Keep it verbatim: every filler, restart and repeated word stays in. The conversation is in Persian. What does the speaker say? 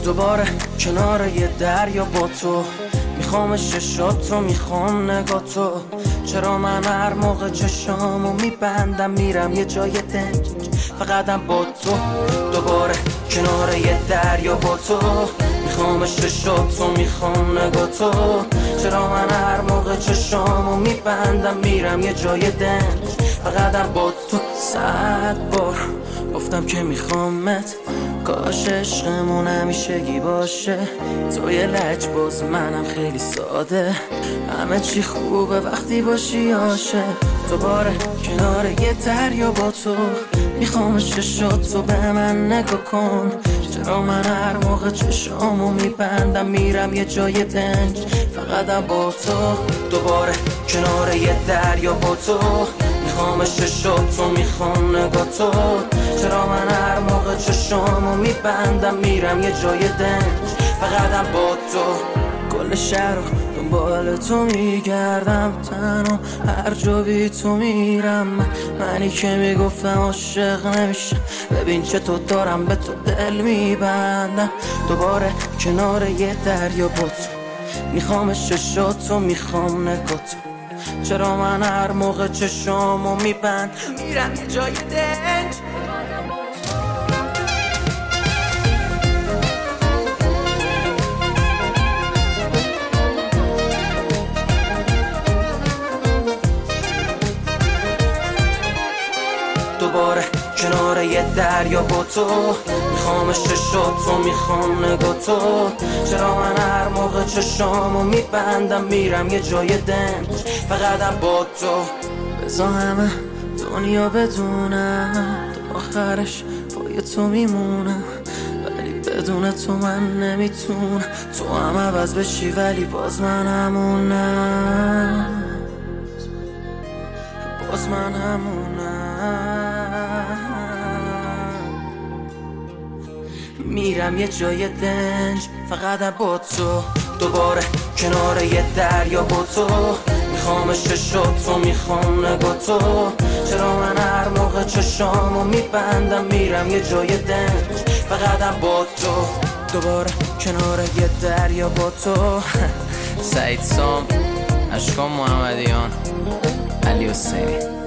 دوباره کنار یه دریا با تو، میخوام چشاتو، میخوام نگاتو. چرا من هر موقع چشامو میبندم میرم یه جای دنج فقطم با تو. دوباره کنار یه دریا با تو، میخوام چشاتو، میخوام نگاتو. چرا من هر موقع چشامو میبندم میرم یه جای دنج فقطم با تو. صد بار گفتم که میخوامت، کاش عشقمون همیشگی باشه. تو یه لجباز منم خیلی ساده، همه چی خوبه وقتی باشی عاشق. دوباره کنار یه دریا با تو، میخوام چشاتو به من نگاه کن. چرا من هر موقع چشامو میبندم میرم یه جای دنج فقطم با تو. دوباره کنار یه دریا با تو، میخوام چشاتو، میخوام نگاتو. چرا من هر موقع چشامو میبندم میرم یه جای دنج فقطم با تو. کل شهر رو دنبال تو میگردم، تنها هر جا بی تو میرم. منی که میگفتم عاشق نمیشم، ببین چطور دارم به تو دل میبندم. دوباره کنار یه دریا با تو، میخوام چشاتو، میخوام نگاتو. چرا من هر موقع چشامو میبند میرم یه جای دنج. دوباره کنار یه دریا با تو، میخوام چشاتو، میخوام نگاتو. چرا من هر موقع چشامو میبندم میرم یه جای دنج فقطم با تو. بذار همه دنیا بدونم تو آخرش پای تو میمونم، ولی بدون تو من نمیتونم. تو هم عوض بشی ولی باز من همونم، باز من همونم. میرم یه جای دنج فقط با تو. دوباره کنار یه دریا با تو، میخوام چشاتو، میخوام نگاتو. چرا من هر موقع چشامو میبندم میرم یه جای دنج فقطم با تو. دوباره کنار یه دریا با تو. سعید سام، اشکان محمدیان، علی حسینی.